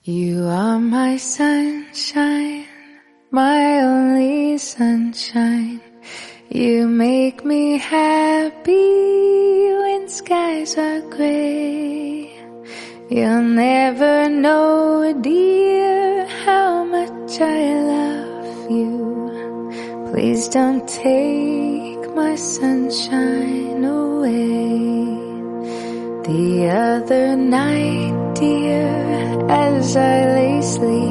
You are my sunshine, my only sunshine. You make me happy when skies are gray. You'll never know, dear, how much I love you. Please don't take my sunshine away. The other night, dear, as I lay sleeping,